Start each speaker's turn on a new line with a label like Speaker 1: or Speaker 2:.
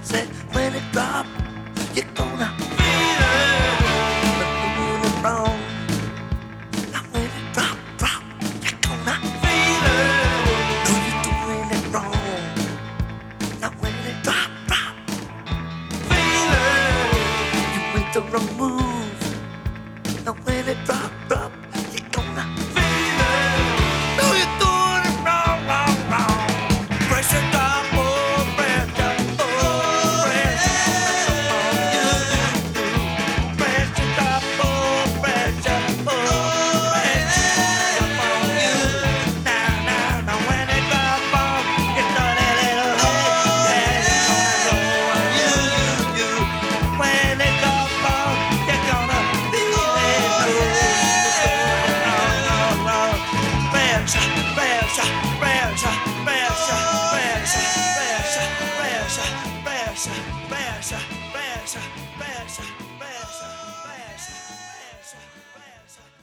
Speaker 1: Said when it drop, you're gonna feel it. But you're doing it wrong. Now when it drop, you're gonna feel it. No, you're doing it wrong. Now when it drop, feel it. You make the wrong move. Now when it drop, you're gonna feel it. No, you're doing it wrong. Pressure drop, oh pressure, oh pressure. Pressure drop, oh pressure, oh pressure. Come on you. Now when it drop, you know that little head. You. When it drop, you're gonna feel it. Pressure.